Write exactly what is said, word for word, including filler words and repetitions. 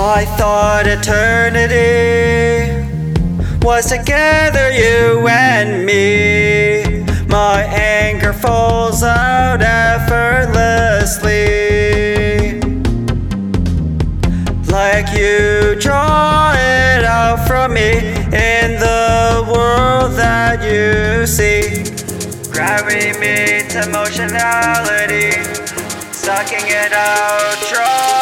I thought eternity was together, you and me. My anger falls out effortlessly, like you draw it out from me in the world that you see. Gravity meets emotionality, sucking it out, draw